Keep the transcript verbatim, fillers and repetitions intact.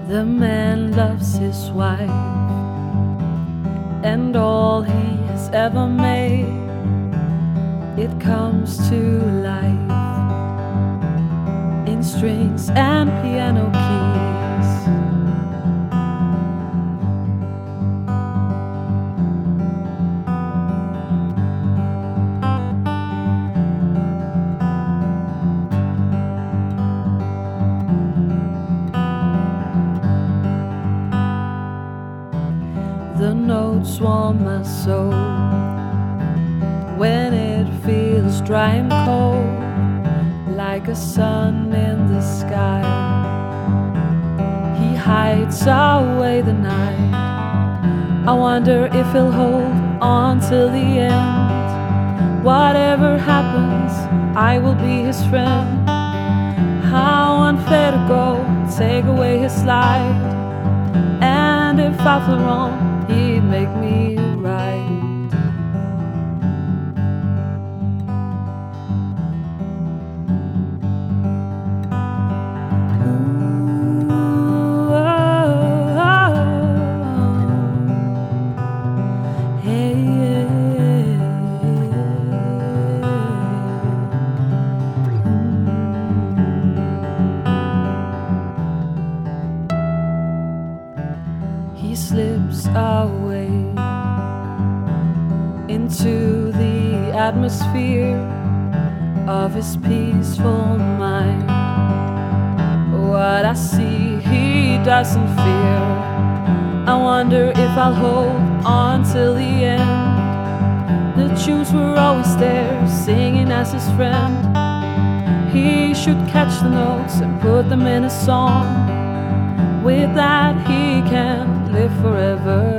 The man loves his wife, and all he has ever made, it comes to life in strings and piano keys. The notes warm my soul when it feels dry and cold, like a sun in the sky. He hides away the night. I wonder if he'll hold on till the end. Whatever happens, I will be his friend. How unfair to go, take away his light. And if I feel wrong, he'd make me right. Ooh, oh, oh, hey, yeah. Mm. He slips away into the atmosphere of his peaceful mind. What I see, he doesn't fear. I wonder if I'll hold on till the end. The tunes were always there, singing as his friend. He should catch the notes and put them in a song. With that he can live forever.